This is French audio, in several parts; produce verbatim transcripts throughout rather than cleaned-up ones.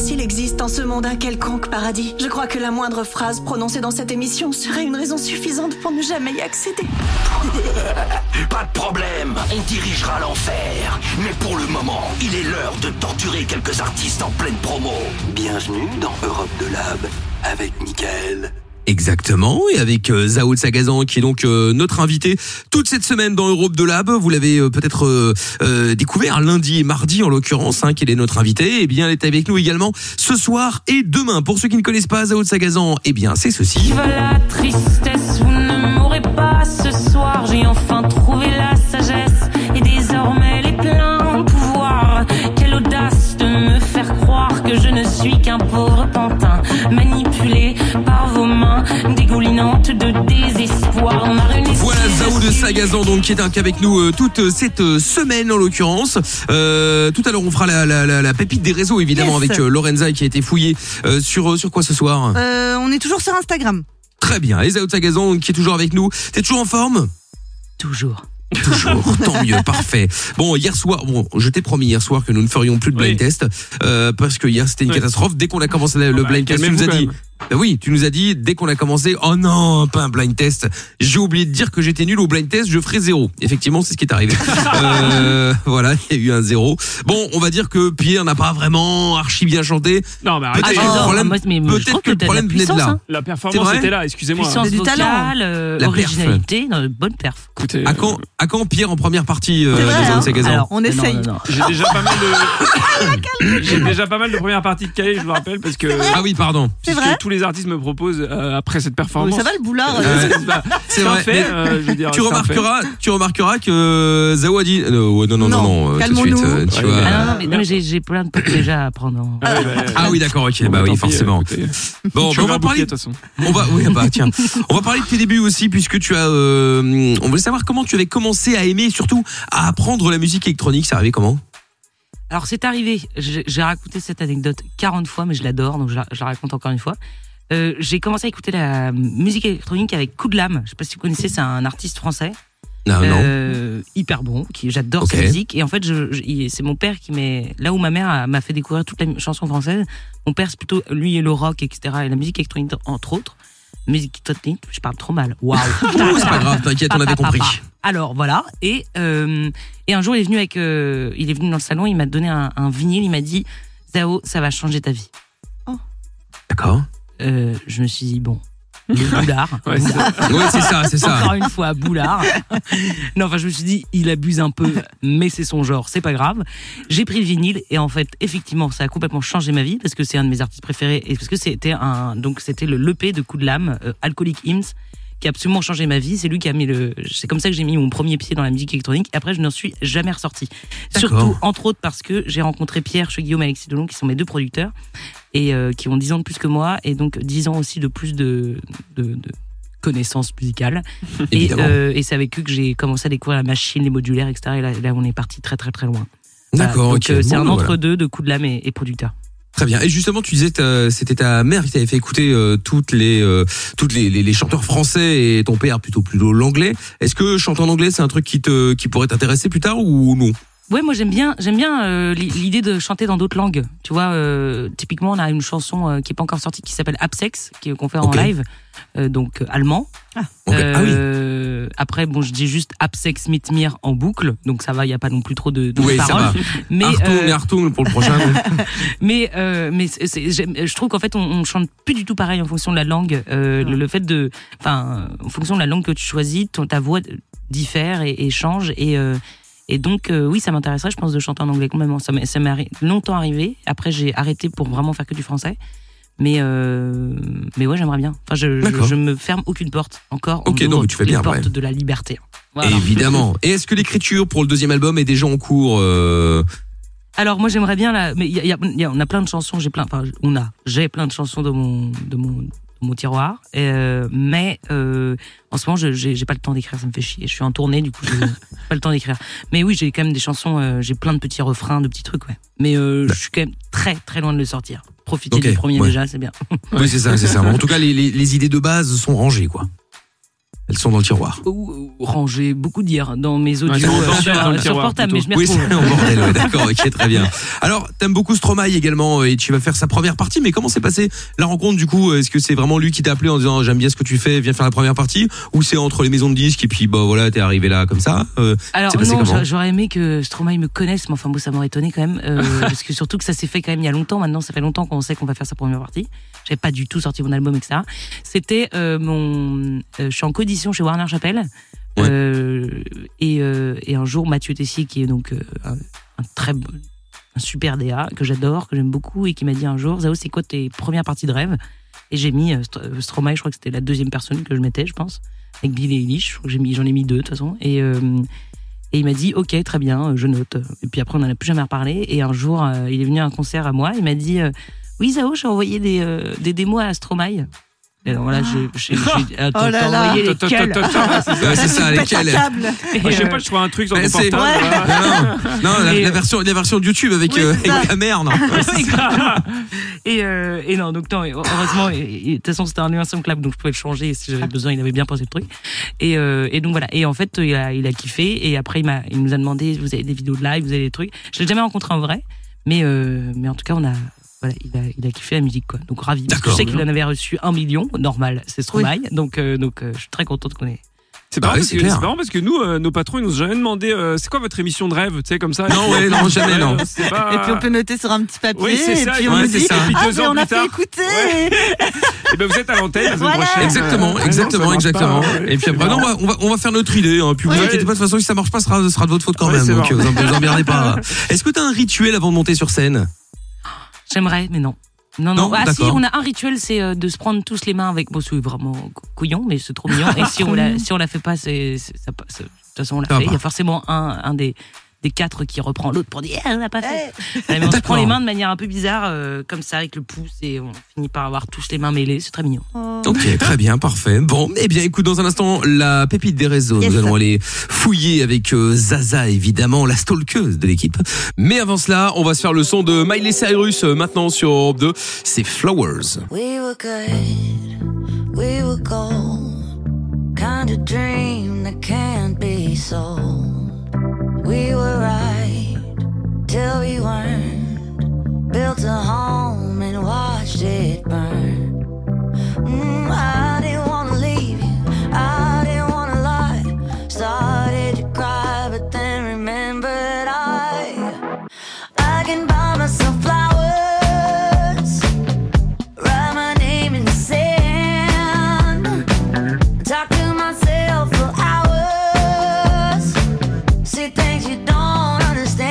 s'il existe en ce monde un quelconque paradis, je crois que la moindre phrase prononcée dans cette émission serait une raison suffisante pour ne jamais y accéder. Pas de problème, on dirigera l'enfer. Mais pour le moment, il est l'heure de torturer quelques artistes en pleine promo. Bienvenue dans Europe de Lab avec Mickaël. Exactement, et avec euh, Zao de Sagazan qui est donc euh, notre invité toute cette semaine dans Europe de Lab. Vous l'avez euh, peut-être euh, euh, découvert lundi et mardi en l'occurrence, hein, qu'elle est notre invité. Et bien, elle est avec nous également ce soir et demain. Pour ceux qui ne connaissent pas Zao de Sagazan, eh bien, c'est ceci. Vive la tristesse, vous ne m'aurez pas ce soir. J'ai enfin trouvé la sagesse et désormais les pleins pouvoirs. Quelle audace de me faire croire que je ne suis qu'un pauvre pantin manipulé par vos mains dégoulinantes de désespoir. Voilà Zao de Sagazan donc qui est avec nous euh, toute cette euh, semaine en l'occurrence. Euh, tout à l'heure on fera la, la, la, la pépite des réseaux évidemment yes. avec euh, Lorenza qui a été fouillée euh, sur euh, sur quoi ce soir. Euh, on est toujours sur Instagram. Très bien. Et Zao de Sagazan qui est toujours avec nous. T'es toujours en forme ? Toujours. Toujours, tant mieux, parfait. Bon, hier soir, bon, je t'ai promis hier soir que nous ne ferions plus de blind oui. test euh, parce que hier c'était une oui. catastrophe. Dès qu'on a commencé le, le bah, blind test, tu nous as dit. Ben oui, tu nous as dit dès qu'on a commencé, oh non, pas un blind test. J'ai oublié de dire que j'étais nul au blind test, je ferai zéro. Effectivement, c'est ce qui est arrivé. euh, voilà, il y a eu un zéro. Bon, on va dire que Pierre n'a pas vraiment archi bien chanté. Non, mais arrêtez. Peut-être ah, que le problème, moi, mais peut-être que le problème venait de là. Hein. La performance était là, excusez-moi. Puissance du vocale, talent, euh, originalité, non, bonne perf. Écoutez, à quand, à quand Pierre en première partie euh, vrai, de Zao de Sagazan ? Alors, on essaye. Non, non, non. J'ai déjà pas mal de J'ai déjà pas mal de premières parties de calé, je vous rappelle parce que ah oui, pardon. C'est vrai. Tous les artistes me proposent euh, après cette performance. Oui, ça va le boulard. Euh, c'est vrai. Fait, euh, je veux dire, tu remarqueras, tu remarqueras que Zao a dit non, non, non, non, non, non tout de suite. Euh, tu ouais, vois. Ah non, non, mais, non, mais j'ai, j'ai plein de potes déjà à prendre. Ah, ouais, bah, ah oui, d'accord, ok, bah oui, forcément. Écoutez, bon, bah, on va parler. De toute façon. On va, oui, bah tiens, on va parler de tes débuts aussi, puisque tu as. Euh, on voulait savoir comment tu avais commencé à aimer, surtout à apprendre la musique électronique. C'est arrivé comment ? Alors c'est arrivé. J'ai, j'ai raconté cette anecdote quarante fois, mais je l'adore, donc je la, je la raconte encore une fois. Euh, j'ai commencé à écouter la musique électronique avec Coup de Lame. Je sais pas si vous connaissez, c'est un artiste français. Non, euh, non. Hyper bon, qui j'adore okay. sa musique. Et en fait, je, je, c'est mon père qui m'est là où ma mère a, m'a fait découvrir toutes les chansons françaises. Mon père, c'est plutôt lui et le rock, et cetera. Et la musique électronique entre autres. Musique électronique, je parle trop mal. Waouh. C'est pas grave, t'inquiète, on avait compris. Alors voilà. Et euh, et un jour, il est venu avec, euh, il est venu dans le salon, il m'a donné un, un vinyle, il m'a dit, Zao, ça va changer ta vie. Oh. D'accord. Euh, je me suis dit bon, boulard. Ouais, c'est ça. Oui, c'est ça, c'est ça. Encore une fois, boulard. Non, enfin, je me suis dit, il abuse un peu, mais c'est son genre, c'est pas grave. J'ai pris le vinyle et en fait, effectivement, ça a complètement changé ma vie parce que c'est un de mes artistes préférés et parce que c'était un, donc c'était le l'E P de Coup de Lame, euh, Alcoolic Hymns, qui a absolument changé ma vie. C'est lui qui a mis le, c'est comme ça que j'ai mis mon premier pied dans la musique électronique. Et après, je n'en suis jamais ressorti. Surtout, entre autres, parce que j'ai rencontré Pierre, chez Guillaume et Alexis Delon, qui sont mes deux producteurs et euh, qui ont dix ans de plus que moi et donc dix ans aussi de plus de, de, de connaissances musicales. et, euh, et c'est avec eux que j'ai commencé à découvrir la machine, les modulaires, et cetera. Et là, là on est parti très très très loin. D'accord. Donc okay. euh, c'est bon, un voilà. entre-deux de Coup de Lame et, et producteur. Très bien. Et justement, tu disais que c'était ta mère qui t'avait fait écouter euh, toutes les euh, toutes les, les, les chanteurs français et ton père plutôt plutôt l'anglais. Est-ce que chanter en anglais, c'est un truc qui te qui pourrait t'intéresser plus tard ou non ? Ouais, moi j'aime bien, j'aime bien euh, l'idée de chanter dans d'autres langues. Tu vois, euh, typiquement, on a une chanson euh, qui est pas encore sortie qui s'appelle Absex, qui qu'on fait okay. en live, euh, donc euh, allemand. Ah. Okay. Euh, ah oui. Après, bon, je dis juste Absex mit mir en boucle, donc ça va, il y a pas non plus trop de, de oui, paroles. Ça va. Mais Artung, euh... Artung pour le prochain. mais euh, mais c'est, c'est, je trouve qu'en fait, on, on chante plus du tout pareil en fonction de la langue. Euh, le, le fait de, enfin, en fonction de la langue que tu choisis, ton, ta voix diffère et, et change et euh, Et donc, euh, oui, ça m'intéresserait, je pense, de chanter en anglais complètement. Ça m'est, ça m'est arri- longtemps arrivé. Après, j'ai arrêté pour vraiment faire que du français. Mais, euh, mais ouais, j'aimerais bien. Enfin, je, je, je me ferme aucune porte encore. Ok, non, mais tu fais les bien. portes Ouais. de la liberté. Voilà. Évidemment. Et est-ce que l'écriture pour le deuxième album est déjà en cours euh... Alors, moi, j'aimerais bien là. Mais y a, y a, y a, on a plein de chansons. J'ai plein. Enfin, on a. J'ai plein de chansons de mon, de mon, de mon tiroir. Euh, mais euh, en ce moment, je, j'ai, j'ai pas le temps d'écrire. Ça me fait chier. Je suis en tournée, du coup, j'ai pas le temps d'écrire. Mais oui, j'ai quand même des chansons. Euh, j'ai plein de petits refrains, de petits trucs, ouais. Mais euh, je suis quand même très, très loin de le sortir. Profiter okay, du premier ouais. déjà, c'est bien. Oui, c'est ça, c'est ça. En tout cas, les, les, les idées de base sont rangées, quoi. Elles sont dans le tiroir. Ou, ou ranger beaucoup d'hier dans mes audios Ouais, c'est en euh, bordel sur, dans le sur tiroir, portable, mais je m'y Oui, retrouve. c'est en bordel, ouais, d'accord, ok, très bien. Alors, t'aimes beaucoup Stromae également et tu vas faire sa première partie, mais comment s'est passée la rencontre du coup? Est-ce que c'est vraiment lui qui t'a appelé en disant j'aime bien ce que tu fais, viens faire la première partie, ou c'est entre les maisons de disques et puis bah voilà, t'es arrivé là comme ça? euh, Alors c'est passé non, comment? j'a- j'aurais aimé que Stromae me connaisse, mais enfin bon, ça m'aurait étonné quand même, euh, parce que surtout que ça s'est fait quand même il y a longtemps. Maintenant, ça fait longtemps qu'on sait qu'on va faire sa première partie. J'avais pas du tout sorti mon album, et cetera. C'était euh, mon, euh, je suis en co-édition chez Warner Chappell, Ouais. euh, et, euh, et un jour Mathieu Tessier, qui est donc euh, un, un très bon, un super D A que j'adore, que j'aime beaucoup, et qui m'a dit un jour, Zao, c'est quoi tes premières parties de rêve? Et j'ai mis euh, Str- Stromae, je crois que c'était la deuxième personne que je mettais, je pense, avec Bill Eilish. Je crois que j'ai mis, j'en ai mis deux de toute façon, et euh, Et il m'a dit, ok, très bien, je note. Et puis après, on n'en a plus jamais reparlé. Et un jour, euh, il est venu à un concert à moi. Il m'a dit, euh, oui, Zao, j'ai envoyé des, euh, des démos à Stromae. Et alors là, j'ai, j'ai, j'ai attends, Oh là t'as là. envoyé Tot, tot, lesquels tot, tot, tot, c'est ça. Ouais, c'est ça, Pète lesquels? un câble. Et, Moi, je sais euh, pas, je trouve un truc sur Mais ton c'est- portable. Ouais. voilà. Non, non, la, Et- la version, la version de YouTube avec, Oui, euh, c'est ça. avec la mère, non. c'est grave. Et, euh, et non, donc non, et heureusement, et- et de toute façon, c'était un Insom Clap, donc je pouvais le changer si j'avais besoin. Il avait bien pensé le truc. Et, euh, et donc voilà. Et en fait, il a, il a kiffé. Et après, il, m'a, il nous a demandé, vous avez des vidéos de live, vous avez des trucs. Je l'ai jamais rencontré en vrai, mais, euh, mais en tout cas, on a. Voilà, il a, il a kiffé la musique, quoi. Donc ravi. Parce que je D'accord. sais qu'il en avait reçu un million, normal, c'est Stromae. Donc, euh, donc euh, je suis très contente qu'on ait. C'est Bah marrant, ouais, parce c'est que- clair. c'est marrant parce que nous, euh, nos patrons, ils nous ont jamais demandé euh, c'est quoi votre émission de rêve, tu sais, comme ça. Non, ouais, non, jamais, non. C'est pas... Et puis on peut noter sur un petit papier. Oui, c'est ça, et puis et on ouais, nous c'est dit, ça. Et puis ah, deux mais ans on a plus fait tard. écouter. Et ben vous êtes à l'antenne la semaine Voilà. prochaine. Exactement, Ah non, ça exactement, marche exactement. pas, ouais. Et puis après, non, on va, on va, on va faire notre idée. Hein. Puis vous Ouais. inquiétez pas, de toute façon, si ça marche pas, ce sera, ce sera de votre faute quand Ouais, même. c'est Donc bon. vous en, vous emmerdez pas. Est-ce que t'as un rituel avant de monter sur scène? J'aimerais, mais non. Non, non. Non, ah si, d'accord. on a un rituel, c'est euh, de se prendre tous les mains avec. Bon, c'est vraiment cou- couillon, mais c'est trop mignon. Et si on la, si on la fait pas, c'est, c'est ça passe. De toute façon, on l'a Ça fait. va. Il y a forcément un, un des des quatre qui reprend l'autre pour dire, eh, on l'a pas fait. Ouais, mais on se D'accord. prend les mains de manière un peu bizarre, euh, comme ça, avec le pouce, et on finit par avoir tous les mains mêlées. C'est très mignon. Ok, très bien, parfait. Bon, eh bien, écoute, dans un instant, la pépite des réseaux. Yes. Nous allons aller fouiller avec euh, Zaza, évidemment, la stalkeuse de l'équipe. Mais avant cela, on va se faire le son de Miley Cyrus euh, maintenant sur Europe deux. C'est Flowers. We were good, we were gold, kind of dream that can't be sold. We were right till we weren't, built a home and watched it burn. Mm, I didn't wanna leave you, I didn't wanna lie, started to cry but then remembered I, I can buy myself flowers, write my name in the sand, talk to myself for hours, see things you don't understand.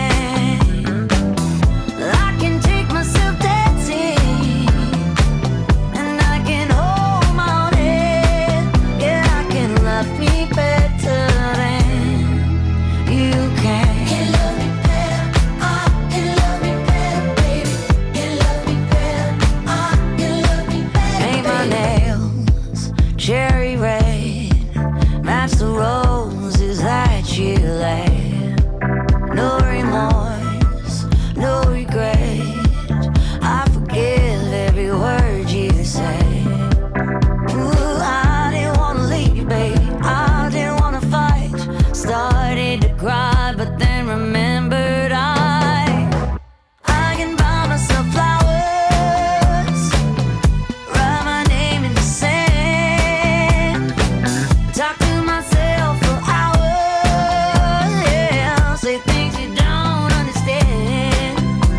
I can take myself dancing, and I can hold my own head. Yeah, I can love me better than you can. Can love me better, I can love me better, baby. Can love me better, I can love me better. Paint my nails cherry red, match the roses that you laid. No remorse, no regret. I forgive every word you say. Ooh, I didn't wanna leave you, baby. I didn't wanna fight. Started to cry, but then remembered I, I can buy myself flowers, write my name in the sand, talk to myself for hours, yeah, say things you don't understand.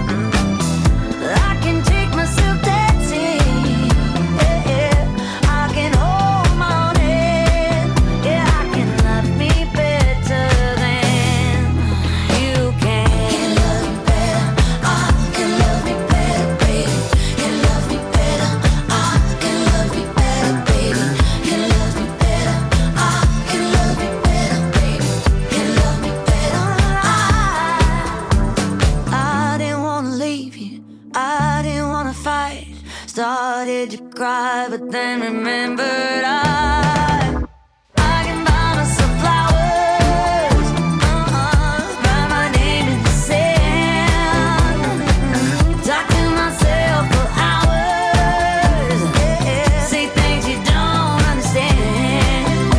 I can take myself dancing, yeah, yeah. I can hold my own head, yeah, I can love me better than you can. Can love me better, I can love me better, baby. Can love me better, I can love me better, baby. Can love me better, I can love me better, baby. Can love me better, I I didn't wanna leave you, I didn't wanna fight. Started to cry, but then remembered I, I can buy myself flowers, uh-uh, write my name in the sand, talk to myself for hours, yeah, say things you don't understand.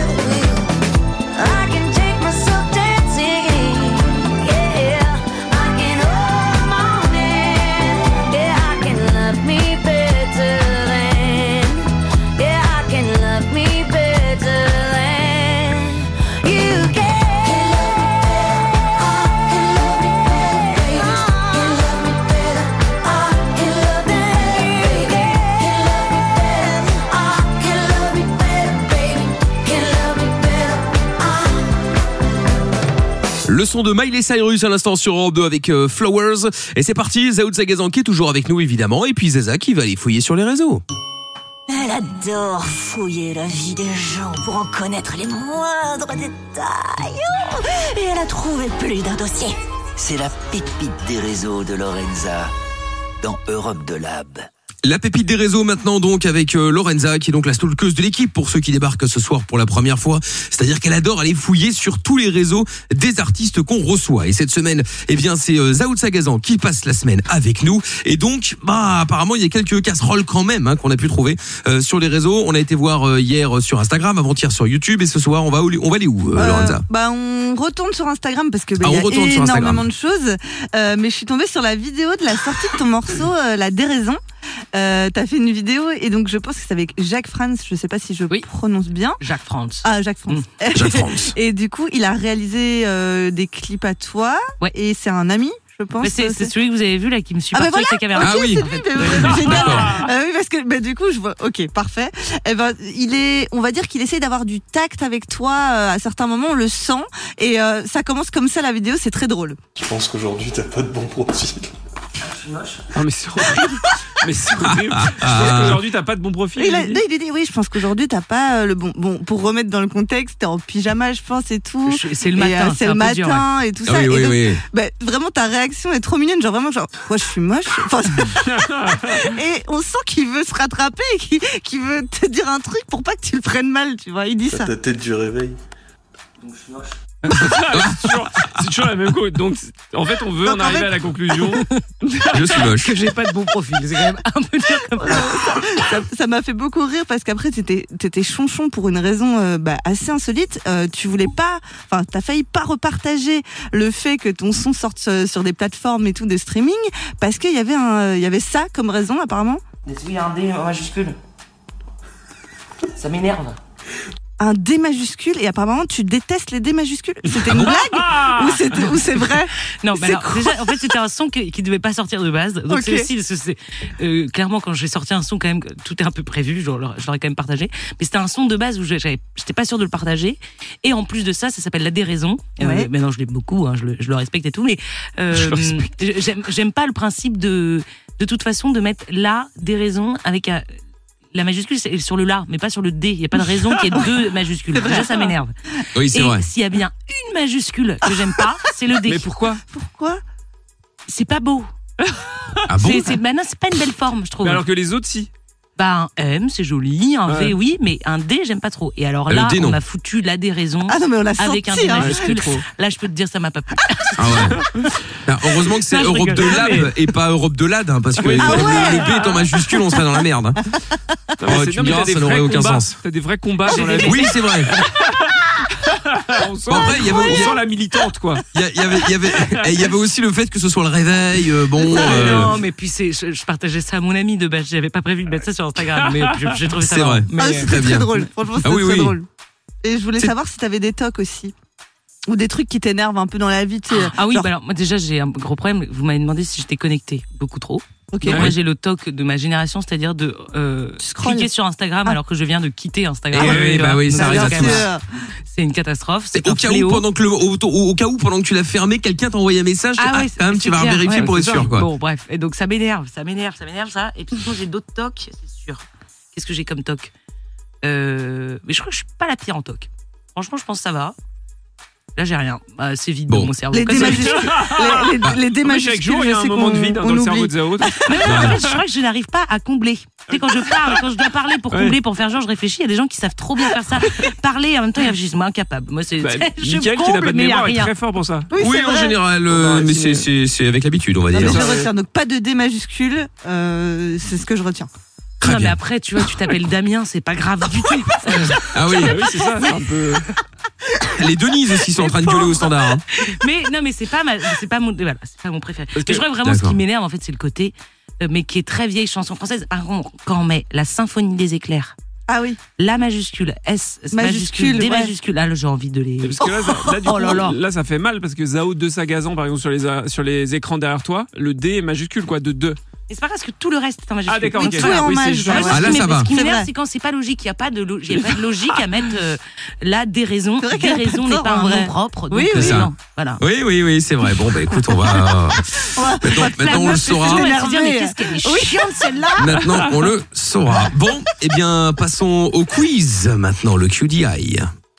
Le son de Miley Cyrus à l'instant sur Europe deux avec euh, Flowers. Et c'est parti, Zao de Sagazan qui est toujours avec nous évidemment. Et puis Zaza qui va aller fouiller sur les réseaux. Elle adore fouiller la vie des gens pour en connaître les moindres détails. Oh, et elle a trouvé plus d'un dossier. C'est la pépite des réseaux de Lorenza dans Europe de Lab. La pépite des réseaux maintenant donc avec euh, Lorenza qui est donc la stalkeuse de l'équipe pour ceux qui débarquent ce soir pour la première fois. C'est-à-dire qu'elle adore aller fouiller sur tous les réseaux des artistes qu'on reçoit. Et cette semaine, eh bien c'est euh, Zao de Sagazan qui passe la semaine avec nous. Et donc, bah apparemment il y a quelques casseroles quand même hein, qu'on a pu trouver euh, sur les réseaux. On a été voir euh, hier sur Instagram, avant-hier sur YouTube et ce soir on va où, on va aller où euh, Lorenza? Bah on retourne sur Instagram parce que bah, Ah, il on y retourne a sur Instagram. énormément de choses. Euh, mais je suis tombée sur la vidéo de la sortie de ton morceau euh, La Déraison. Euh, t'as fait une vidéo et donc je pense que c'est avec Jacques Franz, je sais pas si je Oui. prononce bien. Jacques France. Ah, Jacques Franz. Mmh. Jacques Franz. Et du coup, il a réalisé euh, des clips à toi. Ouais. Et c'est un ami, je pense. Mais c'est, c'est celui que vous avez vu là qui me suit Ah, bah partout avec sa caméra. Ah Ok, oui. c'est lui, mais- mais génial. Ah oui, parce que bah, du coup, je vois. Ok, parfait. Eh ben, il est. On va dire qu'il essaye d'avoir du tact avec toi. euh, à certains moments, on le sent. Et euh, ça commence comme ça la vidéo. C'est très drôle. Je pense qu'aujourd'hui, t'as pas de bon profil. Ah, mais c'est horrible. Mais c'est horrible. Je pense qu'aujourd'hui, t'as pas de bon profil. Il, a, Lily. non, il dit oui. Je pense qu'aujourd'hui, t'as pas euh, le bon. Bon, pour remettre dans le contexte, t'es en pyjama, je pense, et tout. Je- C'est le Et, matin. euh, c'est le un peu dur, ouais. matin et tout Ah ça. oui, Et oui, donc, oui. bah, vraiment, ta réaction est trop mignonne. Genre vraiment, genre, quoi, je suis moche. Enfin, et on sent qu'il veut se rattraper et qu'il, qu'il veut te dire un truc pour pas que tu le prennes mal, tu vois. Il dit T'as ça. ta tête du réveil. c'est, toujours, c'est toujours la même chose. Donc, en fait, on veut Donc, en en arriver fait- à la conclusion. Je suis moche. Que j'ai pas de bon profil. C'est quand même un peu dur comme ça. ça, ça m'a fait beaucoup rire parce qu'après t'étais, t'étais chonchon pour une raison euh, bah, assez insolite. Euh, tu voulais pas, enfin t'as failli pas repartager le fait que ton son sorte sur, sur des plateformes et tout de streaming parce qu'il y avait un, il y avait ça comme raison apparemment. Il y a un D en majuscule. Ça m'énerve. Un D majuscule et apparemment tu détestes les D majuscules. C'était une blague ou, c'était, ou c'est vrai? Non, mais C'est alors, quoi déjà, en fait, c'était un son qui, qui devait pas sortir de base. Donc, Ok. c'est aussi, parce que c'est, euh, clairement, quand j'ai sorti un son, quand même, tout est un peu prévu, je l'aurais je l'aurais quand même partagé. Mais c'était un son de base où j'avais, j'étais pas sûre de le partager. Et en plus de ça, ça s'appelle La Déraison. Euh, Ouais. maintenant, je l'aime beaucoup, hein, je, le, je le respecte et tout, mais, euh, j'aime, j'aime pas le principe de, de toute façon, de mettre La Déraison avec un, la majuscule, c'est sur le la, mais pas sur le D. Il n'y a pas de raison qu'il y ait deux majuscules. Déjà, ça m'énerve. Oui, c'est Et vrai. s'il y a bien une majuscule que j'aime pas, c'est le D. Mais pourquoi? Pourquoi? C'est pas beau. Ah bon? c'est, c'est, bah non, c'est pas une belle forme, je trouve. Mais alors que les autres, si. Bah, un M, c'est joli, un Ouais. V, oui, mais un D, j'aime pas trop. Et alors Ah, le là, D, non. on a foutu la déraison Ah non mais on l'a avec senti. un D hein. majuscule. trop. Là, je peux te dire, ça m'a pas plu. Ah ouais. Ah, heureusement que c'est Non, je Europe de rigole. Lab et pas Europe de Lad, hein, parce que Oui. le, Ah ouais. le B est en majuscule, on serait dans la merde. hein. Non, mais Oh, c'est- tu non, me mais diras, t'as des ça n'aurait vrais aucun combats. sens. T'as des vrais combats dans la vie. Oui, c'est vrai. On sent, Bon, après, il y avait- on sent la militante, quoi. Il y, a- il y avait, il y avait, et il y avait aussi le fait que ce soit le réveil. euh, bon, Ah, euh, non, mais puis c'est, je, je partageais ça à mon ami de base. J'avais pas prévu de mettre ça sur Instagram, mais j'ai, j'ai trouvé ça C'est marrant. vrai. Mais, Ah, euh, c'était Très très, bien. drôle. Franchement, c'était Ah oui, très oui. drôle. Et je voulais C'est- savoir si t'avais des tocs aussi. Ou des trucs qui t'énervent un peu dans la vie. Tu sais, Ah oui, genre, bah alors moi déjà j'ai un gros problème. Vous m'avez demandé si j'étais connectée beaucoup trop. ok. Donc Ouais. moi j'ai le toc de ma génération, c'est-à-dire de euh, Tu scrolles. cliquer sur Instagram Ah. alors que je viens de quitter Instagram. Ah oui, oui, bah oui, ça Donc, arrive à c'est tous. quand même- C'est une catastrophe. C'est c'est au un cas où fléau. pendant que le, au, au- au cas où pendant que tu l'as fermé, quelqu'un t'a envoyé un message. Ah Ah, ouais, quand même, c'est tu vas clair, vérifier ouais, pour c'est être ça. sûr, quoi. Bon, bref. Et donc, ça m'énerve, ça m'énerve, ça m'énerve, ça. Et puis, sinon, j'ai d'autres tocs, c'est sûr. Qu'est-ce que j'ai comme toc euh... Mais je crois que je suis pas la pire en toc. Franchement, je pense que ça va. Là, j'ai rien. Bah, c'est vide Bon. dans mon cerveau. Les Comme D ça, majuscules, les, les, les D Moi, chaque majuscules, jour, il y a je un sais moment de qu'on- vide hein, on dans le oublie. cerveau de Zao. Mais non, en fait, je crois que je n'arrive pas à combler. Tu sais, quand je parle, quand je dois parler pour Ouais. combler, pour faire genre, je réfléchis. Il y a des gens qui savent trop bien faire ça. Parler, et en même temps, ils réfléchissent. Moi, incapable. Moi, c'est. Bah, je Mickaël, qui n'a comble, pas de mais il y a mémoire, est rien. très fort pour ça. Oui, Oui, c'est en vrai. général, On euh, va mais raffiner. c'est, c'est, c'est avec l'habitude, on va Non, dire. mais je ça, retiens. Donc pas de D majuscule, euh, c'est ce que je retiens. Très Non, mais bien. après, tu vois, tu t'appelles Damien, c'est pas grave du tout. Ah oui, Ah oui, c'est ça. C'est un peu. les Denise aussi sont en train de gueuler au standard. hein. Mais non, mais c'est pas ma, c'est pas mon, voilà, c'est pas mon préféré. Parce Mais je que- crois que vraiment ce D'accord. qui m'énerve en fait, c'est le côté, euh, mais qui est très vieille chanson française. Par contre, quand on met la symphonie des éclairs, Ah oui. la majuscule, S majuscule, Majuscule, D ouais. majuscule, là, j'ai envie de les. Parce que là, ça, là, du Oh coup, là là. là, ça fait mal parce que Zao de Sagazan, par exemple, sur les, sur les écrans derrière toi, le D est majuscule, quoi, de deux. Et c'est pas parce que tout le reste. Attends, moi, je Ah, suis- d'accord, Donc, ok. tout est en Oui, c'est mage, juste- ouais. Moi, Ah, ce là, qui ça m'é- va. Ce qui C'est m'énerve, vrai. c'est quand c'est pas logique. Il n'y a pas de, lo- il y a pas de logique à mettre euh, là des raisons. C'est vrai Des qu'elle a pas raisons n'est tort, pas en un vrai. nom propre. Donc, Oui, euh, oui. C'est ça. non, voilà. Oui, oui, oui, c'est vrai. Bon, bah écoute, on va. Maintenant, maintenant on le saura. On va se dire, énervée. mais qu'est-ce qu'elle est chiante celle-là. Maintenant, on le saura. Bon, eh bien, passons au quiz. Maintenant, le Q D I.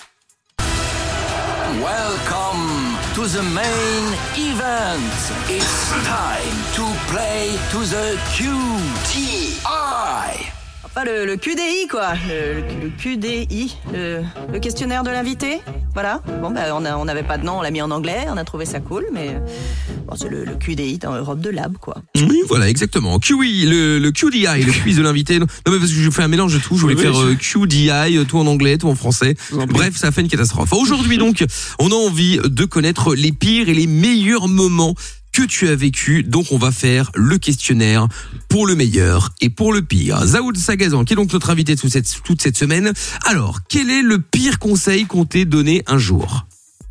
Welcome to the main event. It's time to play to the Q D I. Enfin, le, le Q D I, quoi. Le, le- le Q D I, le, le questionnaire de l'invité. Voilà. Bon, bah, on a- on n'avait pas de nom, on l'a mis en anglais, on a trouvé ça cool, mais bon, c'est le, le Q D I dans Europe de Lab, quoi. Oui, voilà, exactement. Q I, le, le Q D I, le quiz de l'invité. Non, mais parce que je fais un mélange de tout. Je voulais Oui, faire je- euh, Q D I, tout en anglais, tout en français. vous en prie. Bref, ça a fait une catastrophe. Aujourd'hui, donc, on a envie de connaître les pires et les meilleurs moments que tu as vécu. Donc, on va faire le questionnaire pour le meilleur et pour le pire. Zaoud Sagazan, qui est donc notre invité toute cette, toute cette semaine. Alors, quel est le pire conseil qu'on t'ait donné un jour?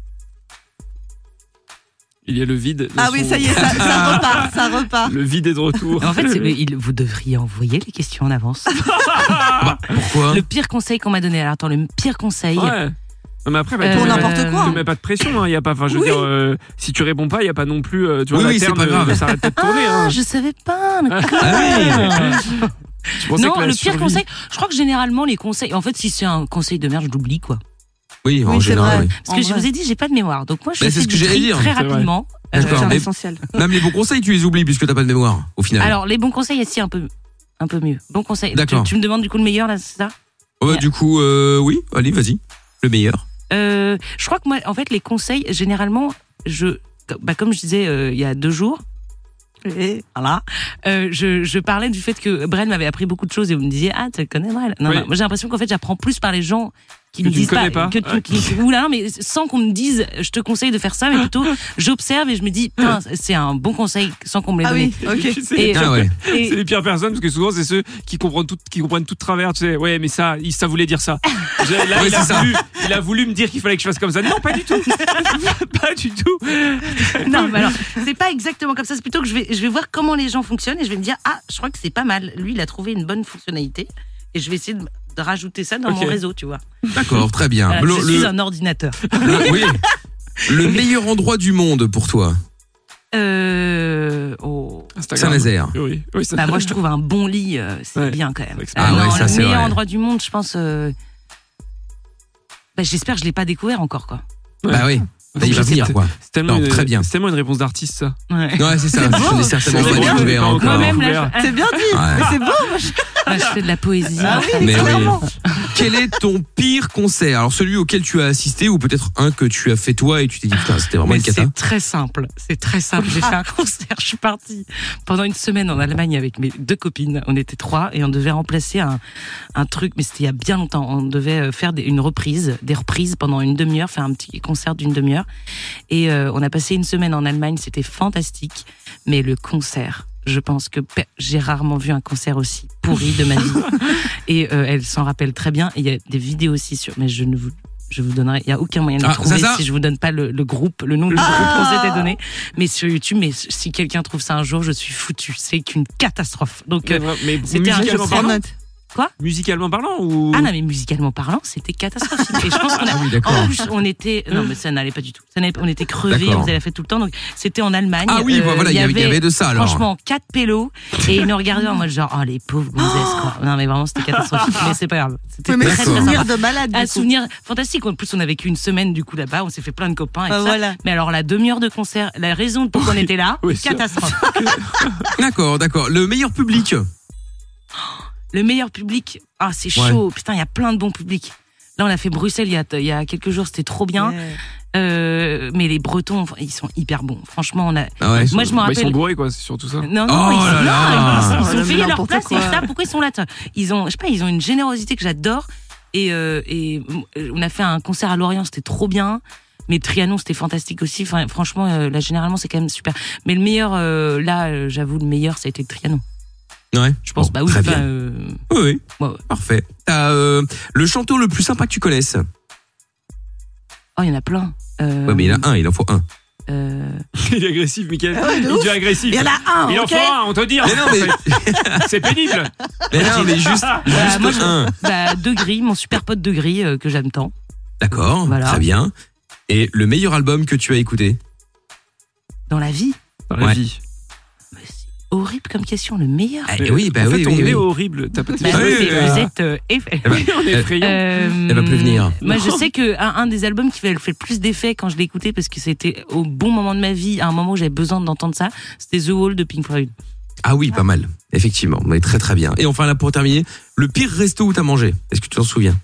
Il y a le vide. de Ah son- oui, ça y est, ça, ça repart, ça repart. Le vide est de retour. En fait, c'est- il- vous devriez envoyer les questions en avance. Bah, pourquoi? Le pire conseil qu'on m'a donné. Alors attends, le pire conseil. Ouais. Non, mais après, bah, Euh, Pour tu mets- n'importe quoi. Tu mets pas de pression, hein. Il y a pas. Enfin, je veux Oui. dire, euh, si tu réponds pas, il y a pas non plus. euh, tu vois, Oui, la oui, c'est Terre pas ne- grave. ne s'arrête pas de tourner. Ah, Hein. je savais pas. d'accord. Ah Je pensais Non, que la le pire survie- conseil, je crois que généralement les conseils, en fait, si c'est un conseil de merde, je l'oublie quoi. Oui, en Oui, c'est général, vrai. oui. Parce que En je vrai. vous ai dit, j'ai pas de mémoire, donc moi je Bah, fais c'est ce que du j'allais tri dire. très C'est vrai. rapidement. D'accord. C'est un Mais- essentiel. Même les bons conseils, tu les oublies puisque t'as pas de mémoire, au final. Alors les bons conseils, ici un peu, un peu mieux. Bon conseil. Tu, D'accord. tu me demandes du coup le meilleur là, c'est ça? Oh, bah, du coup, euh, oui, allez, vas-y. Le meilleur. Euh, je crois que moi, en fait, les conseils, généralement, je, bah, comme je disais euh, il y a deux jours, Et voilà, euh, je, je parlais du fait que Bren m'avait appris beaucoup de choses et vous me disiez, ah, tu le connais, Bren? Non, Oui. non, moi j'ai l'impression qu'en fait, j'apprends plus par les gens qui Que me tu ne disent connais pas. que tu, Ouais. qui, oula, non, mais sans qu'on me dise, je te conseille de faire ça, mais plutôt, j'observe et je me dis, putain, c'est un bon conseil sans qu'on me l'ait ah donné. oui, ok. C'est Et- Ah ouais. Et- c'est les pires personnes parce que souvent c'est ceux qui comprennent tout, qui comprennent tout de travers. Tu sais, ouais, mais ça, il, ça voulait dire ça. J'ai- Là, Ouais, il, a c'est ça. voulu, il a voulu me dire qu'il fallait que je fasse comme ça. Non, pas du tout. Pas du tout. Non, mais alors, c'est pas exactement comme ça. C'est plutôt que je vais, je vais voir comment les gens fonctionnent et je vais me dire, ah, je crois que c'est pas mal. Lui, il a trouvé une bonne fonctionnalité et je vais essayer de, de rajouter ça dans Ok. mon réseau, tu vois. D'accord, très bien. Voilà, Le- je le- suis un ordinateur. le- oui. Le meilleur endroit du monde pour toi, Euh, oh. Instagram. Saint-Nazaire. Oui, oui, ça- Bah, moi, je trouve un bon lit, euh, c'est Ouais. bien quand même. C'est vrai que c'est Ah Euh, ouais, non, ça, le c'est meilleur vrai. endroit du monde, je pense. euh, bah, j'espère que je l'ai pas découvert encore, quoi. Ouais. Bah oui. Bah, il va C'est- venir, quoi. C'est tellement, Non, une, très bien. c'est tellement une réponse d'artiste, ça. Ouais. Ouais, c'est ça. C'est Je beau. l'ai certainement C'est pas beau. découvert Moi, encore. Moi-même, là, Découvert. je, C'est bien dit. Ouais. Mais c'est beau. moi, je- ah, je fais de la poésie. Ah en fait. Mais oui. clairement. Quel est ton pire concert? Alors celui auquel tu as assisté ou peut-être un que tu as fait toi et tu t'es dit putain c'était vraiment Mais une cata. c'est très simple, c'est très simple. J'ai fait un concert, je suis partie pendant une semaine en Allemagne avec mes deux copines. On était trois et on devait remplacer un, un truc, mais c'était il y a bien longtemps. On devait faire des, une reprise, des reprises pendant une demi-heure, faire un petit concert d'une demi-heure. Et euh, on a passé une semaine en Allemagne, c'était fantastique. Mais le concert, je pense que pe- j'ai rarement vu un concert aussi pourri de ma vie. Et euh, elle s'en rappelle très bien. Et il y a des vidéos aussi sur, mais je ne vous je vous donnerai, il n'y a aucun moyen de le Ah, trouver Zaza si je vous donne pas le, le groupe, le nom du Ah. groupe qu'on s'était donné. Mais sur YouTube, mais si quelqu'un trouve ça un jour, je suis foutu. C'est qu'une catastrophe. Donc, Mais, euh, vra- mais c'était un musicalement concert. parlant, Quoi musicalement parlant ou ah non, mais musicalement parlant, c'était catastrophique. Et je pense qu'on a, Ah oui, d'accord. en plus, on était, non, mais ça n'allait pas du tout. Ça n'allait pas- on était crevés, D'accord. on faisait la fête tout le temps. Donc, c'était en Allemagne. Ah oui, voilà, il y avait- il y avait de ça, alors. Franchement, quatre pélos. Et ils nous regardaient en mode genre, oh, les pauvres gonzesses, quoi. Non, mais vraiment, c'était catastrophique. Mais c'est pas grave. C'était Oui, mais très, c'est très un sympa. souvenir de malade. du Un coup. souvenir fantastique. En plus, on a vécu une semaine du coup là-bas. On s'est fait plein de copains et Ah, tout ça. voilà. Mais alors, la demi-heure de concert, la raison pour qu'on était là, Oui, c'est- catastrophe. D'accord, d'accord. Le meilleur public. Le meilleur public, ah, c'est chaud. Putain, il y a plein de bons publics. Là, on a fait Bruxelles il y a, il y a quelques jours, c'était trop bien. Ouais. Euh, mais les Bretons, ils sont hyper bons. Franchement, on a. Ah ouais. Moi, je me Bah, ils rappelle. sont bourrés, quoi, c'est surtout ça. Non, non, Oh ils, sont, là là. non, ils, ils Oh, ont mais payé leur n'importe place quoi. et ça. Pourquoi ils sont là toi Ils ont, je sais pas, ils ont une générosité que j'adore. Et, euh, et euh, on a fait un concert à Lorient, c'était trop bien. Mais Trianon, c'était fantastique aussi. Enfin, franchement, euh, là, généralement, c'est quand même super. Mais le meilleur, euh, là, euh, j'avoue, le meilleur, ça a été Trianon. Ouais. Je pense, Bon, bah oui, très enfin, bien. euh, Oui, oui. ouais, ouais. Parfait. T'as euh, le chanteur le plus sympa que tu connaisses. Oh, il y en a plein. Euh, Ouais, mais il y en a un, il en faut un. Euh... Il est agressif, Mickaël. Ah ouais, de il ouf. devient agressif. Il y en a un, Il en ok. faut un, on te dit. Mais non, mais- C'est pénible. Mais non, mais juste, Bah, juste moi, je- un. bah, De Gris, mon super pote De Gris euh, que j'aime tant. D'accord, Voilà. très bien. Et le meilleur album que tu as écouté? Dans la vie. Dans la Ouais. vie. Mais c'est horrible comme question, le meilleur. Eh oui, bah en oui, fait, oui, on oui. est horrible. T'as pas Bah, Ah oui, vous, oui, c'est- vous oui. êtes euh, eff- Eh ben, on est effrayant. Euh, Elle va plus venir. Moi, je sais que un, un des albums qui fait, fait le plus d'effet quand je l'ai écouté, parce que c'était au bon moment de ma vie, à un moment où j'avais besoin d'entendre ça, c'était The Wall de Pink Floyd. Ah oui, pas mal, effectivement, mais très très bien. Et enfin là, pour terminer, le pire resto où t'as mangé, est-ce que tu t'en souviens?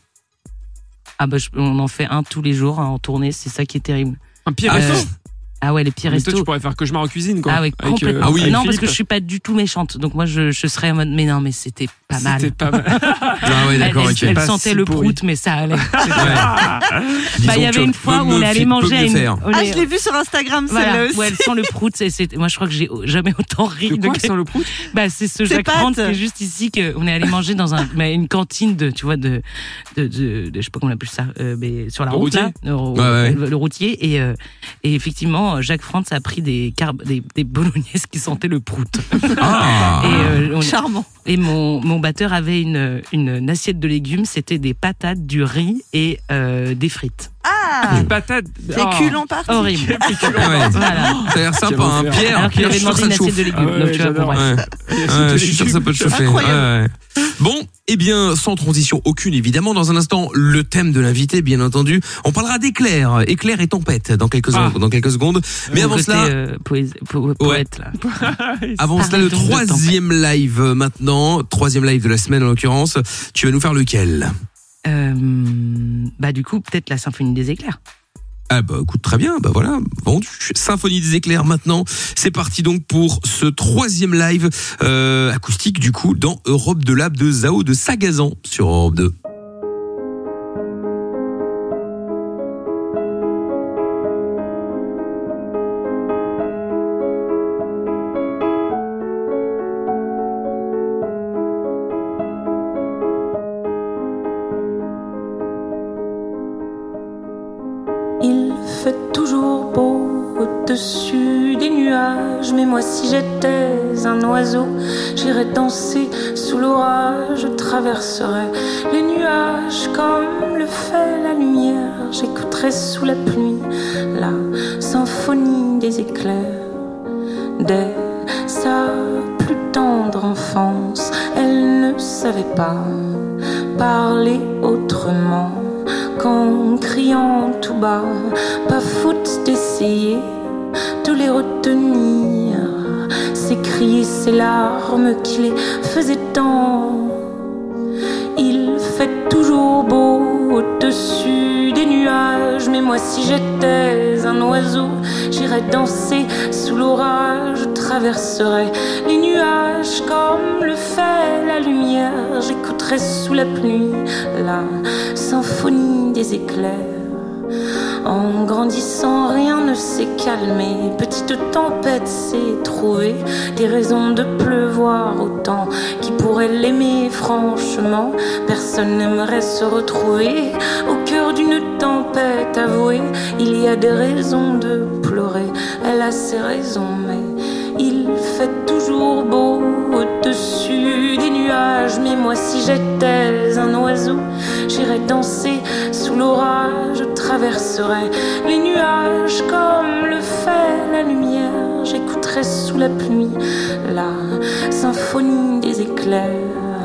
Ah bah, je- on en fait un tous les jours hein, en tournée, c'est ça qui est terrible. Un pire Ah, resto. euh, Ah ouais, les pires Mais toi, restos. tu pourrais faire cauchemar en cuisine, quoi. Ah oui, Avec, complètement. euh, Ah oui. avec Non, parce Philippe. que je suis pas du tout méchante. Donc moi, je, je serais en mode, mais non, mais c'était pas mal. C'était pas mal. Ah ouais, d'accord, elle, ok. elle Pas sentait si le pourri. prout, mais ça allait. Bah, Disons il y avait que une fois peu où on me est allé fit- manger peu à me une. faire. on Ah, est- je l'ai vu sur Instagram, Voilà, celle-là aussi. où elle sent le prout. et c'est- Moi, je crois que j'ai jamais autant ri De de quoi quelque- sans le prout? Bah, c'est ce Ses Jacques Rand pattes. qui est juste ici que on est allé manger dans un, mais une cantine de, tu vois, de, de, de, de- je sais pas comment on appelle ça, euh, mais sur la Le route routier. là, le, Ouais, ouais. le- le routier et euh, et effectivement Jacques Frantz a pris des carb, des, des bolognaises qui sentaient le prout. Ah. Et, euh, on- Charmant. et mon, mon batteur avait une, une, une assiette de légumes, c'était des patates, du riz et euh, des frites. Ah, Du patate. c'est culent parti. Horrible. Ah ouais. Voilà. Ça a l'air sympa, Quel hein, enfer. Pierre. Alors qu'il Pierre, avait je suis sûr demandé que ça une te assiette de chauffe. légumes. Ah ouais, Donc tu vois, bon, j'adore. bref. Ouais. Ouais, je suis sûr que ça peut te chauffer. Incroyable. Ouais, ouais. Bon, eh bien, sans transition aucune, évidemment, dans un instant, le thème de l'invité, bien entendu. On parlera d'éclairs, éclairs et tempêtes dans quelques, Ah. dans quelques secondes. Mais Mon avant côté, cela, euh, poésie- po- poète là. avant cela, le Parlez donc de troisième live euh, maintenant, troisième live de la semaine en l'occurrence. Tu vas nous faire lequel? Euh, bah du coup peut-être la symphonie des éclairs. Ah bah écoute, très bien, bah voilà, vendu. Symphonie des éclairs maintenant. C'est parti donc pour ce troisième live euh, acoustique du coup dans Europe de Lab de Zao de Sagazan sur Europe deux. Il fait toujours beau au-dessus des nuages, mais moi si j'étais un oiseau, j'irais danser sous l'orage, je traverserais les nuages comme le fait la lumière, j'écouterais sous la pluie la symphonie des éclairs. Dès sa plus tendre enfance, elle ne savait pas parler autrement qu'en criant tout bas, pas faute d'essayer de les retenir, s'écrier ces larmes qui les faisaient tant. Il fait toujours beau au-dessus des nuages, mais moi si j'étais un oiseau, j'irais danser sous l'orage, je traverserais les nuages comme le fait la lumière, j'écouterais sous la pluie la symphonie des éclairs. En grandissant, rien ne s'est calmé. Petite tempête s'est trouvée des raisons de pleuvoir autant. Qui pourrait l'aimer franchement? Personne n'aimerait se retrouver au cœur d'une tempête avouée. Il y a des raisons de pleurer, elle a ses raisons, mais il fait toujours beau au-dessus des nuages. Mais moi si j'étais un oiseau, j'irais danser sous l'orage, je traverserais les nuages comme le fait la lumière, j'écouterais sous la pluie la symphonie des éclairs.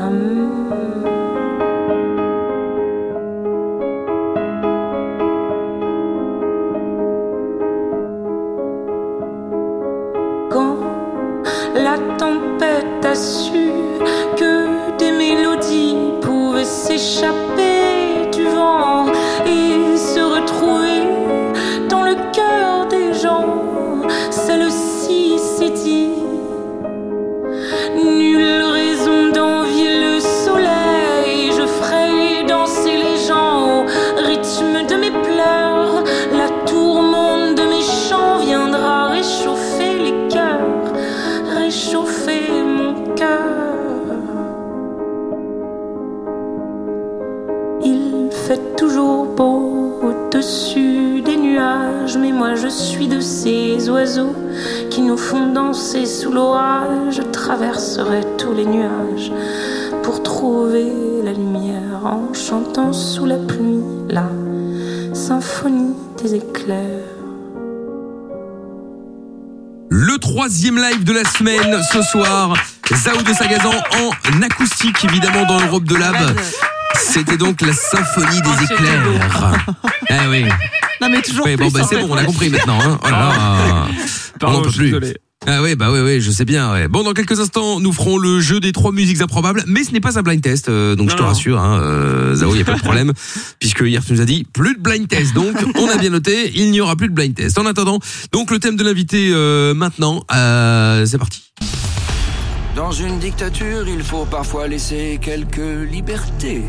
Quand la tempête a su que des mélodies pouvaient s'échapper du vent et se retrouver dans le cœur des gens, celle-ci s'est dit: nulle raison d'envier le soleil, je ferai danser les gens au rythme de mes pleurs, la tourmente de mes chants viendra réchauffer les cœurs, réchauffer mon cœur. moi je suis de ces oiseaux qui nous font danser sous l'orage. Je traverserai tous les nuages pour trouver la lumière en chantant sous la pluie la symphonie des éclairs. Le troisième live de la semaine ce soir, Zao de Sagazan en acoustique évidemment dans Europe de Lab. C'était donc la symphonie des éclairs. Ah oui. Non mais toujours oui, plus. Bon bah c'est bon, on a compris maintenant. Hein. Oh là là. Pardon, on n'en peut je suis plus. désolé. Ah oui, bah oui, oui, je sais bien. Ouais. Bon, dans quelques instants, nous ferons le jeu des trois musiques improbables, mais ce n'est pas un blind test, euh, donc non, je te non. rassure, hein, euh, Zao, il y a pas de problème, puisque hier tu nous as dit plus de blind test, donc on a bien noté, il n'y aura plus de blind test. En attendant, donc le thème de l'invité euh, maintenant, euh, c'est parti. Dans une dictature, il faut parfois laisser quelques libertés.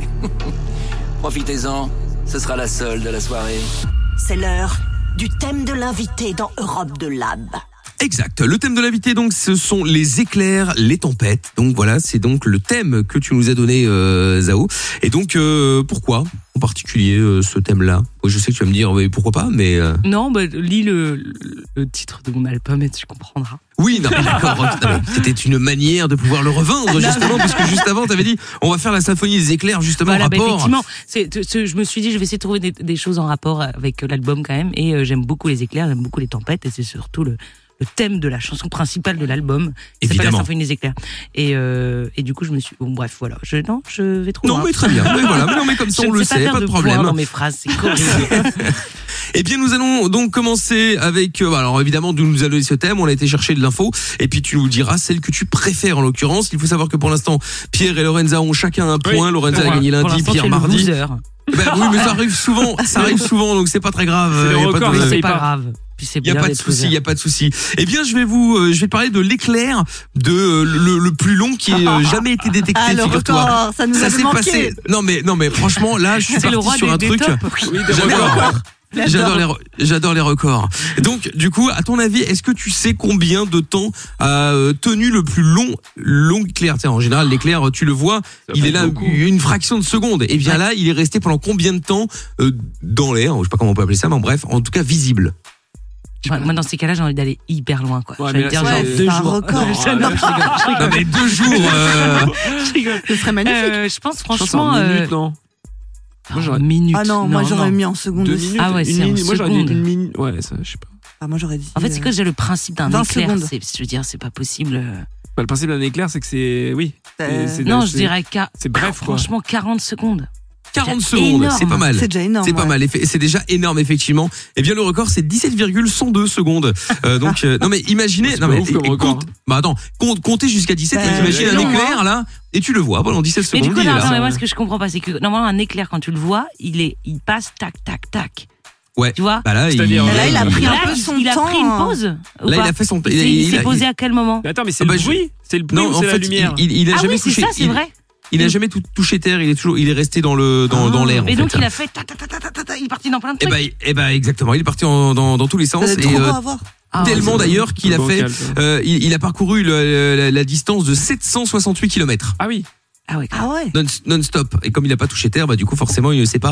Profitez-en, ce sera la solde de la soirée. C'est l'heure du thème de l'invité dans Europe de Lab. Exact. Le thème de l'invité, donc, ce sont les éclairs, les tempêtes. Donc voilà, c'est donc le thème que tu nous as donné, euh, Zao. Et donc, euh, pourquoi en particulier euh, ce thème-là? Oui, je sais que tu vas me dire, oui, pourquoi pas, mais... Euh... Non, bah, lis le, le, le titre de mon album et tu comprendras. Oui, non, mais d'accord. Non, mais c'était une manière de pouvoir le revendre, justement, parce que juste avant, t'avais dit, on va faire la symphonie des éclairs, justement, Voilà, en bah, rapport. effectivement, c'est, c'est- je me suis dit, je vais essayer de trouver des, des choses en rapport avec l'album quand même. Et euh, j'aime beaucoup les éclairs, j'aime beaucoup les tempêtes, et c'est surtout le, le thème de la chanson principale de l'album. qui s'appelle La Évidemment. symphonie des éclairs. Et, euh, et du coup, je me suis. Bon, bref, voilà. Je, non, je vais trouver. Non, un- mais très bien. Mais voilà, mais non, mais comme ça, Je on ne le sais sait, faire pas de de problème. points dans mes phrases, c'est horrible. Eh bien, nous allons donc commencer avec, euh, alors évidemment, d'où nous a donné ce thème, on a été chercher de l'info, et puis tu nous diras celle que tu préfères en l'occurrence. Il faut savoir que pour l'instant, Pierre et Lorenza ont chacun un point. Oui, Lorenza pour a gagné Pour lundi, l'instant, Pierre tu es le mardi. loser. Ben oui, mais ça arrive souvent, ça arrive souvent, donc c'est pas très grave. C'est le y a pas record, de- ça C'est paye pas pas. grave. Puis c'est Il y a bien pas de d'être souci, il loser. y a pas de souci. Eh bien, je vais vous, euh, je vais parler de l'éclair de euh, le, le plus long qui ait euh, jamais été détecté. Ah, le figure-toi. record, ça nous Ça a s'est manqué. passé. Non mais, non mais franchement, là, je suis C'est le parti roi sur des, un des truc. tops. Oui, des J'adore. records. J'adore les, re- j'adore les records. Donc, du coup, à ton avis, est-ce que tu sais combien de temps a euh, tenu le plus long, long éclair? Tu sais, en général, l'éclair, tu le vois, Ça il fait est là beaucoup. une fraction de seconde. Et bien là, il est resté pendant combien de temps euh, dans l'air? Je sais pas comment on peut appeler ça, mais en bref, en tout cas visible. Ouais, moi, dans ces cas-là, j'ai envie d'aller hyper loin, quoi. Ouais, J'ai envie mais de dire là, genre c'est- deux c'est un jours. record. Je rigole, je rigole, je rigole. Non mais deux jours. euh, Je rigole. Ce serait magnifique. Euh, je pense Je pense franchement. en euh, minutes, non. Moi, j'aurais- en minutes. Ah non, moi j'aurais mis en seconde Deux aussi. minutes, Ah ouais, une c'est en minute. Moi, j'aurais dit seconde. une minute. Ouais, ça, je sais pas. Ah, moi j'aurais dit. En fait, c'est euh, quoi déjà le principe d'un vingt éclair? secondes. C'est, je veux dire, c'est pas possible. euh. Bah, le principe d'un éclair, c'est que c'est. Oui. Euh, C'est- c'est- Non, je c'est- dirais qu'à. C'est bref, quoi. Franchement, quarante secondes. quarante C'est secondes, énorme. c'est pas mal. C'est déjà énorme. C'est pas ouais. mal, effe- c'est déjà énorme effectivement. Eh bien le record c'est dix-sept virgule cent deux secondes. Euh, donc euh, non mais imaginez, C'est non pas mais ouf comme et- et record, compte- bah attends, compte, comptez jusqu'à dix-sept Bah, et t'imagines c'est un long, éclair là et tu le vois pendant dix-sept Mais secondes. du coup, il est non, là. attends, mais moi, ce que je comprends pas, c'est que normalement, un éclair, quand tu le vois, il est, il passe tac, tac, tac. Ouais. Tu vois? Bah là, il, C'est-à-dire, Mais là, il a pris Là, un peu il- son il a temps. pris une hein. pause. ou là il pas a fait son. Il, s'est- il s'est a- posé à quel moment? Mais attends, mais c'est Ah bah, le je- bruit. C'est le bruit Non ou en c'est la fait lumière? il, il, il a Ah jamais oui, c'est touché. ça, c'est il, vrai. il a jamais tou- touché terre. Il est toujours, il est resté dans le dans, dans l'air. en Et donc, fait. il a fait tac, tac, tac, tac, tac, tac, il est parti dans plein de Eh trucs. ben, eh ben exactement. Il est parti en- dans, dans tous les sens Ça doit et être trop euh, beau à voir. Ah, ouais, tellement c'est- d'ailleurs qu'il a Bon, fait. calme. euh, il, il a parcouru le- la, la distance de sept cent soixante-huit kilomètres. Ah oui. Ah ouais. Ah ouais. Non- non-stop. Et comme il n'a pas touché terre, bah du coup forcément il ne s'est pas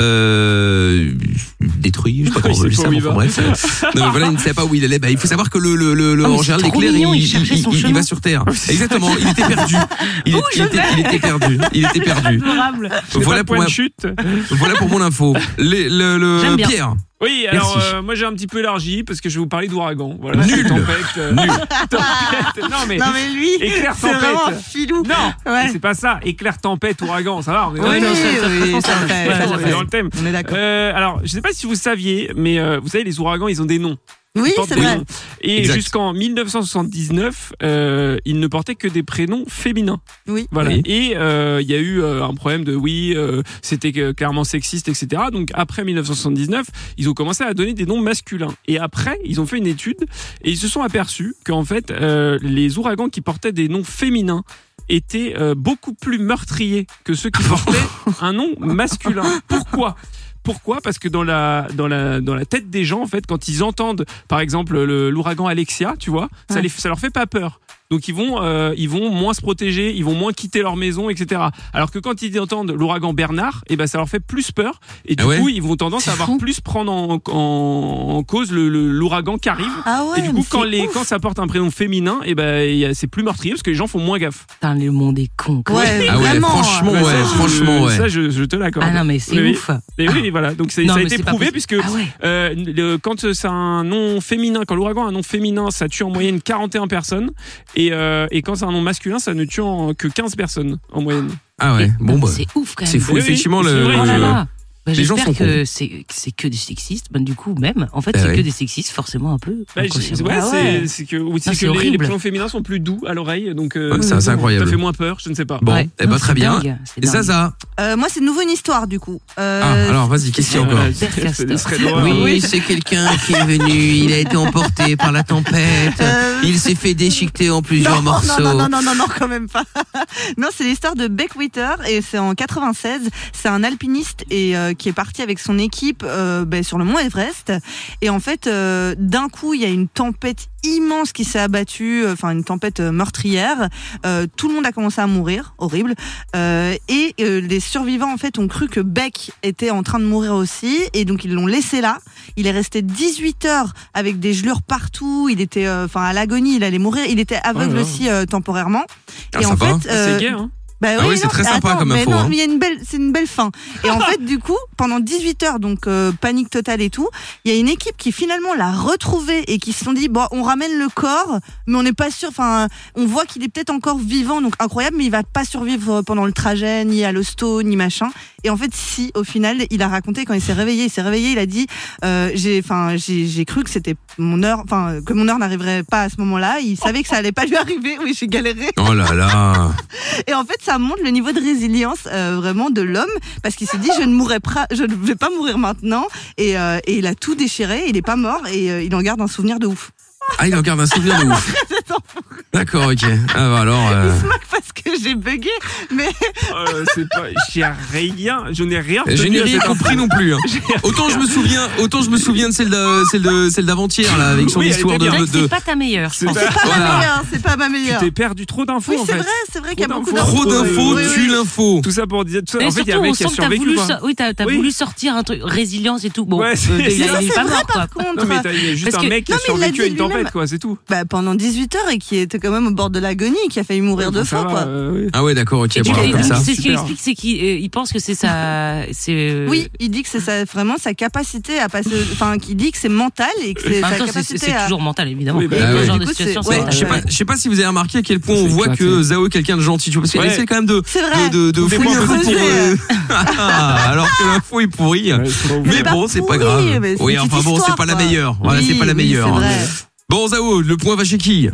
euh, détruit. Je sais pas comment on Il veut le sait dire. pas où il Enfin, va. bref. Non, mais voilà, il ne savait pas où il allait. Bah, il faut savoir que le, le, le, le- Ah, mais en c'est général trop l'éclair mignon, il, il cherchait son il- il chemin. va sur terre. Exactement. Il était perdu. Il, est- Où il je était, vais il était perdu. Il était perdu. Adorable. Voilà pour point ma, de chute. voilà pour mon info. Les- le, le, J'aime bien. Pierre. Oui, alors Merci. euh, moi j'ai un petit peu élargi parce que je vais vous parler d'ouragan. Voilà, Nul. tempête. euh, Nul. tempête. Non mais. Non mais lui, Éclair c'est vraiment un tempête. filou. Non, Ouais. c'est pas ça. Éclair, tempête, ouragan, ça va. On est dans Oui, le oui, thème. oui, ça fait, Ouais, ça on est fait. dans le thème. On est d'accord. Euh, alors, je sais pas si vous saviez, mais euh, vous savez, les ouragans, ils ont des noms. Oui, Ils portent c'est des vrai. noms. Et Exact. jusqu'en mille neuf cent soixante-dix-neuf, euh, ils ne portaient que des prénoms féminins. Oui. Voilà. Oui. Et euh, il y a eu euh, un problème de oui, euh, c'était que- clairement sexiste, et cetera. Donc après mille neuf cent soixante-dix-neuf, ils ont commencé à donner des noms masculins. Et après, ils ont fait une étude et ils se sont aperçus qu'en fait, euh, les ouragans qui portaient des noms féminins étaient euh, beaucoup plus meurtriers que ceux qui portaient un nom masculin. Pourquoi ? Pourquoi ? Parce que dans la, dans, la, dans la tête des gens, en fait, quand ils entendent, par exemple, le- l'ouragan Alexia, tu vois, ça, Ouais. les, ça leur fait pas peur. donc ils vont, euh, ils vont moins se protéger, ils vont moins quitter leur maison, et cetera. Alors que quand ils entendent l'ouragan Bernard, et ben ça leur fait plus peur, et du Ah ouais coup ils vont tendance à avoir plus prendre en, en, en cause le, le- l'ouragan qui arrive. Ah ouais, et du mais coup quand c'est les, ouf. quand ça porte un prénom féminin, et ben il y a- c'est plus meurtrier parce que les gens font moins gaffe. Putain, le monde est con. quoi. Ouais, Ah ouais, vraiment. franchement, Bah, ouais, ça, je- franchement, ouais. Ça je, je te l'accorde. Ah non, mais c'est Oui, oui. ouf. Et oui, voilà. Donc c'est- Non, ça a mais été c'est pas prouvé possible. puisque Ah ouais. euh, le- quand c'est un nom féminin, quand l'ouragan a un nom féminin, ça tue en moyenne quarante et un personnes, et, euh, et quand c'est un nom masculin, ça ne tue en- que quinze personnes en moyenne. Ah ouais, bon, Non, mais bah. c'est ouf quand même. C'est fou, Oui, effectivement. oui, le, c'est vrai. Oh là le- là. Bah, Les gens j'espère sont que c'est que c'est que des sexistes. Ben, du coup, même, en fait, Bah c'est ouais. que des sexistes, forcément un peu. Bah, inconsciemment. j'ai- ouais, Ah c'est ouais. c'est que, ou c'est Non, que c'est les, les horrible. prénoms féminins sont plus doux à l'oreille, donc euh, Ouais, c'est assez incroyable. ça fait moins peur, je ne sais pas. Bon, Ouais. eh ben Non, très c'est bien. dingue, c'est Et dingue. Zaza. Euh, moi, c'est de nouveau une histoire, du coup. Euh, Ah, alors vas-y, qu'est-ce qu'il y a encore Euh, Castor. c'est des serait d'horreur. Oui, c'est quelqu'un qui est venu, il a été emporté par la tempête, Euh, il s'est fait déchiqueter en plusieurs non, morceaux. non, non, non, non, non, quand même pas. Non, c'est l'histoire de Beck Witter et c'est en quatre-vingt-seize. C'est un alpiniste et euh, qui est parti avec son équipe euh, ben, sur le mont Everest. Et en fait, euh, d'un coup, il y a une tempête immense qui s'est abattue, enfin une tempête euh, meurtrière. Euh, tout le monde a commencé à mourir, horrible. Euh, et euh, les survivants en fait ont cru que Beck était en train de mourir aussi, et donc ils l'ont laissé là. Il est resté dix-huit heures avec des gelures partout. Il était, euh, enfin à l'agonie, il allait mourir. Il était aveugle Oh là là. aussi euh, temporairement. Ah, et en sympa. fait, Ah, euh, c'est gay, hein. bah Ah oui, oui, c'est non, très sympa attends, comme mais info, non, hein. mais il y a une belle, c'est une belle fin. Et en fait, du coup, pendant dix-huit heures, donc euh, panique totale et tout, il y a une équipe qui finalement l'a retrouvé et qui se sont dit bon, on ramène le corps, mais on n'est pas sûr. Enfin, on voit qu'il est peut-être encore vivant, donc incroyable, mais il va pas survivre pendant le trajet, ni à l'hosto, ni machin. Et en fait, si, au final, il a raconté quand il s'est réveillé, il s'est réveillé, il a dit, euh, j'ai, enfin, j'ai, j'ai cru que c'était mon heure, enfin, que mon heure n'arriverait pas à ce moment-là. Il savait que ça allait pas lui arriver. Oui, j'ai galéré. Oh là là. Et en fait, ça montre le niveau de résilience euh, vraiment de l'homme, parce qu'il s'est dit je ne mourrai pas, je ne vais pas mourir maintenant, et, euh, et il a tout déchiré, il est pas mort et euh, il en garde un souvenir de ouf. Ah, il en garde un souvenir de ouf. D'accord, ok. Ah bah alors. euh, Il se moque parce que j'ai bugué, mais Euh, c'est pas, j'ai rien, je n'ai rien. J'ai retenu à rien cette compris info. non plus. hein. Autant je me souviens, autant je me souviens de celle de celle de celle d'avant-hier là, avec son Oui, elle histoire était de, C'est vrai que de- c'est pas ta meilleure. je C'est pense. pas- c'est pas Voilà. ma meilleure, c'est pas ma Tu meilleure. t'es perdu trop d'infos Oui, en c'est fait. vrai, c'est vrai qu'il y a Trop beaucoup d'infos. trop d'infos. d'infos, Oui, oui, tue oui. l'info. Tout ça pour dire. tout ça- Et En fait, il y a surtout, un on mec qui a sent que t'as survécu. voulu, quoi. so- oui, t'as, t'as Oui. voulu sortir un truc résilience et tout. Bon, Ouais, euh, c'est- il, c'est a- Ça, il est c'est pas vrai, mort quoi. par contre. Non, mais t'as- il y a juste Parce un que- mec qui a non, mais il l'a survécu à dit une tempête, lui-même. quoi, c'est tout. Bah, pendant dix-huit heures et qui était quand même au bord de l'agonie et qui a failli mourir Ouais, de bon, ça faim, va, quoi. euh, oui. Ah ouais, d'accord, ok. Et Bon, tu- alors, et comme ça. c'est ce qu'il Super. explique, c'est qu'il euh, il pense que c'est sa, c'est. euh, Oui, il dit que c'est sa, vraiment sa capacité à passer, enfin, qu'il dit que c'est mental et que c'est En sa même temps, c'est- capacité c'est à. toujours mental évidemment. Oui, bah, Dans ah ce ouais. genre Du de coup, situation, c'est- c'est ouais, mental. Je sais pas, je sais pas si vous avez remarqué à quel point on C'est voit éclaté. que Zao est quelqu'un de gentil, tu vois, parce qu'il Ouais. essaie quand même de, C'est vrai. de, de, de Tout fouiller dépend un peu de pour, creuser. euh, alors que l'info est pourrie. Ouais, c'est pas ouf. Mais C'est pas bon, c'est pas pourri, grave. mais c'est Oui, une enfin petite bon, c'est histoire, pas la quoi. meilleure. Voilà, Oui, c'est pas la oui, meilleure. c'est vrai. Bon, Zao, le point va chez qui?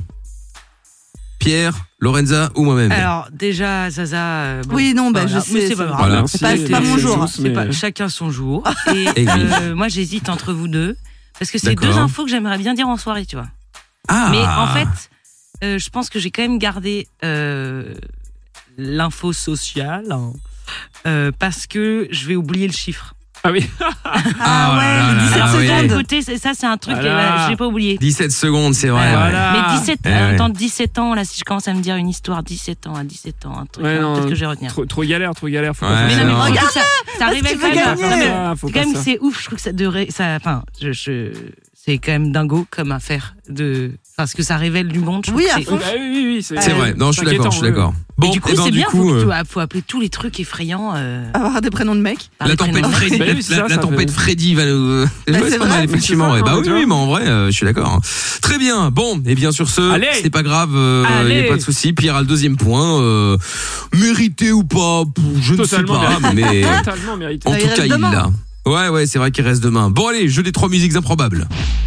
Pierre, Lorenza ou moi-même? Alors déjà, Zaza. euh, bon, Oui, non, bah, voilà. je sais, Mais c'est c'est pas vrai. grave. Voilà. C'est pas, c'est pas mon Merci, jour. tous, C'est mais- pas chacun son jour. Et Eh oui. euh, moi, j'hésite entre vous deux parce que c'est D'accord. deux infos que j'aimerais bien dire en soirée, tu vois. Ah. Mais en fait, euh, je pense que j'ai quand même gardé euh, l'info sociale hein, euh, parce que je vais oublier le chiffre. Ah oui. Ah, ouais, là, là, dix-sept là, C'est oui. d'un secondes. côté, c'est- ça c'est un truc, Voilà. euh, je l'ai pas oublié. dix-sept secondes, c'est vrai. Ouais, ouais. voilà. Mais dix-sept, Eh ouais. attends, dix-sept ans, là, si je commence à me dire une histoire, dix-sept ans, à dix-sept ans, un truc, Ouais, hein, non, peut-être que je vais retenir. Trop, trop galère, trop galère. Faut Ouais, pas Mais faire non, mais ça. non. regarde, ça, ça Parce révèle qu'il quand veut même. gagner. non, mais Ah, faut c'est pas quand même, ça. c'est ouf, je trouve que ça devrait, ça, enfin, je, je, c'est quand même dingo comme affaire de, parce que ça révèle du monde. Je Oui, trouve à que c'est fond. Bah oui, oui, oui, C'est vrai. Non, je suis d'accord, je suis d'accord. Et Bon, du coup, eh ben, c'est du bien, coup, faut, euh, faut, faut appeler tous les trucs effrayants. Euh, Avoir des prénoms de mecs. par la les tempête prénoms. Freddy, Bah la, oui, c'est la- ça, la ça tempête fait- Freddy va nous. Bah, Ouais, c'est c'est pas vrai, mal, c'est effectivement. ça, ouais. Bah hein, oui, tu oui, vois. mais en vrai, euh, je suis d'accord. hein. Très bien. Bon, et bien sur ce, Allez. c'est pas grave, il Allez. n'y a pas de souci. Pierre a le deuxième point, euh, mérité ou pas, je ne sais Totalement pas, mérité. mais Totalement mérité. en Bah, il tout reste cas, il demain. l'a. Ouais, ouais, c'est vrai qu'il reste demain. Bon, allez, jeu des trois musiques improbables.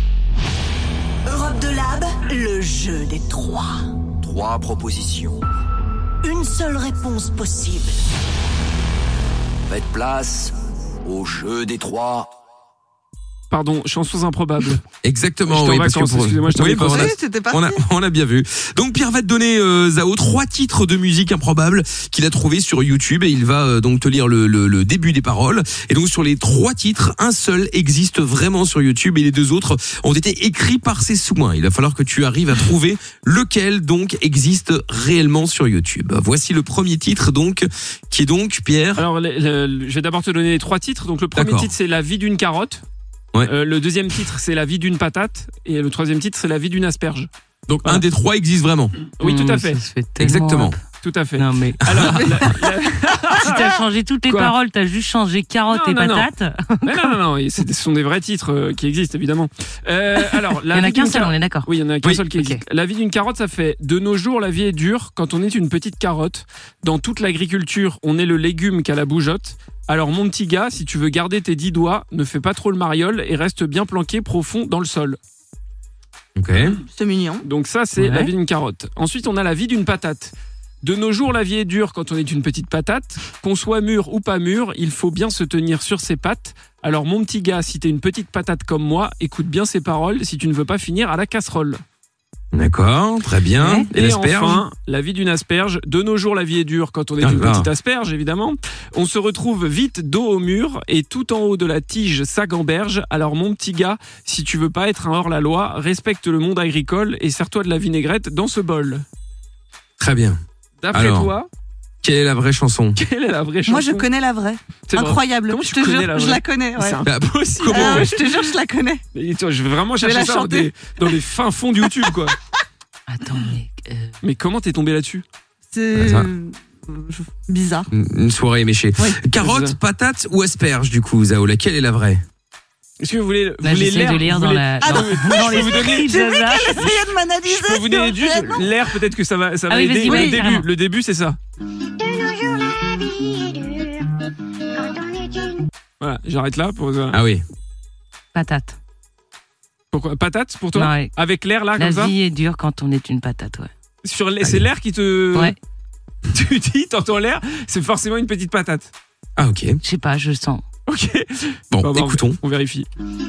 Europe de Lab, le jeu des trois. Trois propositions. Une seule réponse possible. Faites place au jeu des trois. Pardon, chansons improbables. Exactement, J'étais en oui, parce que vacances, pour... excusez-moi, je t'en oui, ai bah, on, a, Oui, c'était parti. on, a, on a bien vu. Donc Pierre va te donner, euh, Zao, trois titres de musique improbable qu'il a trouvé sur YouTube et il va euh, donc te lire le, le, le début des paroles. Et donc sur les trois titres, un seul existe vraiment sur YouTube et les deux autres ont été écrits par ses soins. Il va falloir que tu arrives à trouver lequel donc existe réellement sur YouTube. Voici le premier titre donc, qui est donc, Pierre. Alors, le, le, je vais d'abord te donner les trois titres. Donc, le premier D'accord. titre, c'est La vie d'une carotte. Ouais. Euh, le deuxième titre, c'est La vie d'une patate. Et le troisième titre, c'est La vie d'une asperge. Donc Voilà. un des trois existe vraiment. Oui, tout à Mmh, fait. ça se fait tellement Exactement. rap. Tout à fait. Non mais Alors, la- la- si t'as changé toutes les Quoi paroles, t'as juste changé carotte Non, et non, non. patate. non, non, non, non, c'est- ce sont des vrais titres euh, qui existent, évidemment. Euh, alors, Il la y en a vie qu'un d'une seul, car- on est d'accord. Oui, il y en a qu'un Oui, seul qui ok. existe. La vie d'une carotte, ça fait de nos jours, la vie est dure quand on est une petite carotte. Dans toute l'agriculture, on est le légume qu'à la bougeotte. Alors, mon petit gars, si tu veux garder tes dix doigts, ne fais pas trop le mariole et reste bien planqué profond dans le sol. Ok. C'est mignon. Donc, ça, c'est Ouais. la vie d'une carotte. Ensuite, on a la vie d'une patate. De nos jours, la vie est dure quand on est une petite patate. Qu'on soit mûr ou pas mûr, il faut bien se tenir sur ses pattes. Alors, mon petit gars, si t'es une petite patate comme moi, écoute bien ces paroles si tu ne veux pas finir à la casserole. D'accord, très bien. Ouais. Et Et l'asperge enfin, la vie d'une asperge. De nos jours, la vie est dure quand on est Ah, une ah. petite asperge, évidemment. On se retrouve vite dos au mur et tout en haut de la tige, ça gamberge. Alors, mon petit gars, si tu veux pas être un hors-la-loi, respecte le monde agricole et sers-toi de la vinaigrette dans ce bol. Très bien. D'après Alors. toi, Quelle est la vraie chanson? quelle est la vraie chanson? Moi, je connais la vraie. C'est vrai. Incroyable. Comment je tu te connais jure, la je vraie la connais. Ouais. C'est Bah, impossible. comment Ah, ouais. je te jure, je la connais. Et toi, je vais vraiment Je vais chercher la ça dans, chanter. des- dans les fins fonds de YouTube, quoi. Attends, mais euh, Mais comment t'es tombé là-dessus? C'est Ça. euh, bizarre. Une une soirée éméchée. Oui. C'est Carotte, ça. patate ou asperge, du coup, Zao? Laquelle est la vraie? Est-ce que vous voulez, vous là voulez j'essaie l'air de lire vous dans voulez- la Ah, dans, non, dans les peux vous donner- scripts Zaza. Essayez de m'analyser. Je peux vous donner s'il vous juste plaît. l'air, peut-être que ça va, ça va Ah oui, aider. vas-y, le oui, début, carrément. le début, c'est ça. Voilà, j'arrête là. Pour, euh, Ah oui. Patate. pourquoi, patate pour toi? Non, ouais. Avec l'air là, La comme ça? vie est dure quand on est une patate, ouais. Sur les- c'est l'air qui te. Ouais. Tu dis, t'entends l'air, c'est forcément une petite patate. Ah ok. Je sais pas, je sens. Ok. Bon, Bon, bah, on- écoutons. On vérifie.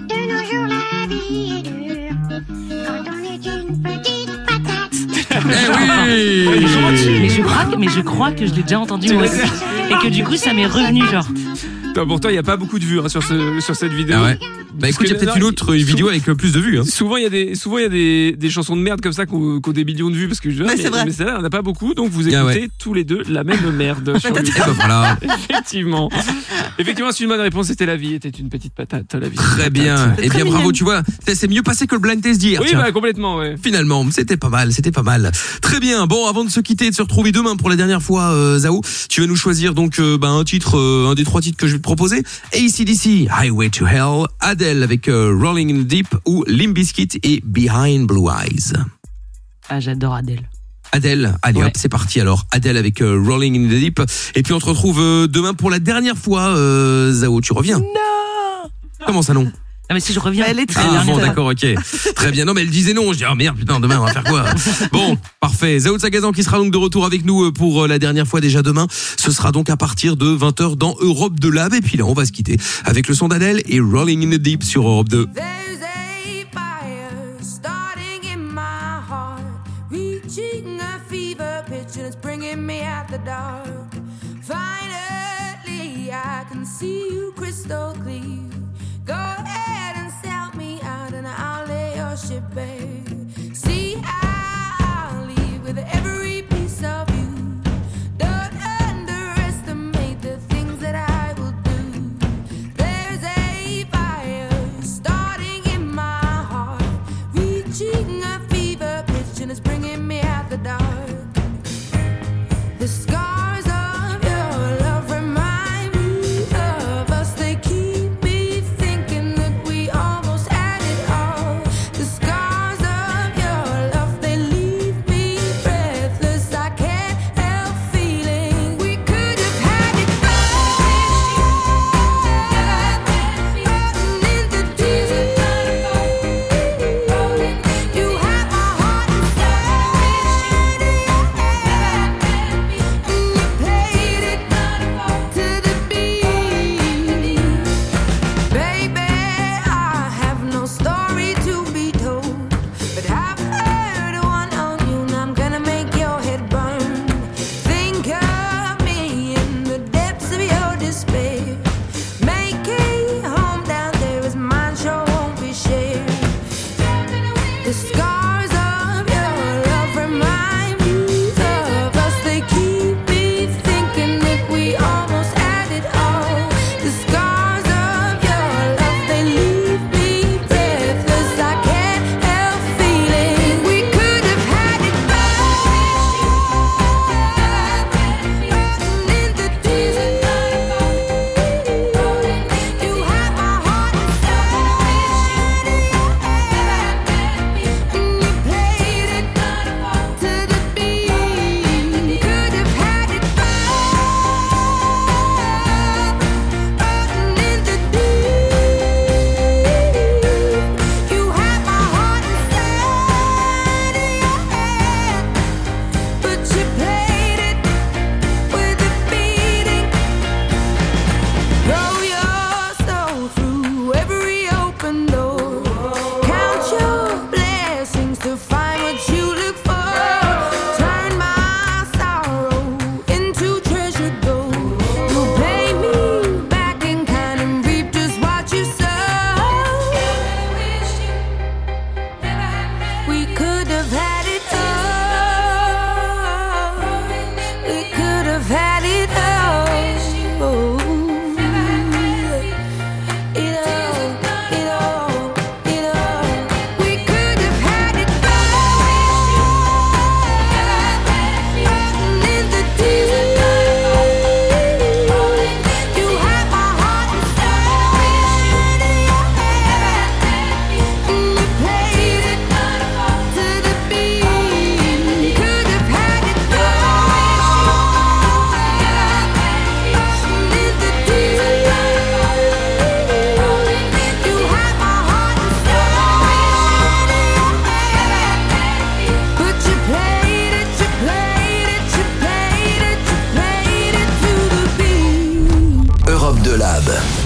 Eh oui. Mais je crois que, mais je crois que je l'ai déjà entendu moi aussi. Et que du coup, ça m'est revenu, genre. Non, pourtant, il n'y a pas beaucoup de vues hein, sur, ce, sur cette vidéo. Ah ouais. Bah écoute, il y a que- peut-être non, une autre il- vidéo avec le plus de vues. Hein. Souvent, il y a des, souvent, il y a des, des chansons de merde comme ça qui ont, qui ont des millions de vues parce que je Ouais, c'est vrai. mais celle-là, on n'a pas beaucoup, donc vous écoutez Ah ouais. tous les deux la même merde sur Et YouTube. ben voilà. Effectivement. Effectivement, c'est une bonne réponse. C'était la vie, était une petite patate. La vie. Très bien. C'est Eh très bien, mignon. bravo. Tu vois, c'est c'est mieux passé que le blind test d'hier. Oui, tiens. bah, complètement, ouais. Finalement, c'était pas mal, c'était pas mal. Très bien. Bon, avant de se quitter et de se retrouver demain pour la dernière fois, euh, Zao, tu vas nous choisir donc euh, bah, un titre, euh, un des trois titres que je vais te proposer. A C D C, Highway to Hell, Adele avec euh, Rolling in the Deep ou Limp Bizkit et Behind Blue Eyes. Ah, j'adore Adèle. Adele, allez Ouais. hop, c'est parti alors. Adele avec euh, Rolling in the Deep. Et puis on te retrouve euh, demain pour la dernière fois, euh, Zao. Tu reviens? Non. Comment ça non? Ah, mais si je reviens. Bah, elle est très Ah dernière bon fois. d'accord, ok. Très bien. Non mais elle disait non, je dis oh merde putain demain on va faire quoi? Bon, parfait. Zao Sagazan qui sera donc de retour avec nous euh, pour euh, la dernière fois déjà demain. Ce sera donc à partir de vingt heures dans Europe de Lab et puis là on va se quitter avec le son d'Adèle et Rolling in the Deep sur Europe deux. There's a fire starting in my heart, reaching a fever pitch and it's bringing me out the dark. Finally, I can see you crystal clear. Go ahead and sell me out and I'll lay your ship bare. See, I'll leave with every piece of you. Don't underestimate the things that I will do. There's a fire starting in my heart, reaching a fever pitch and it's bringing me out the dark. The scars de Lab.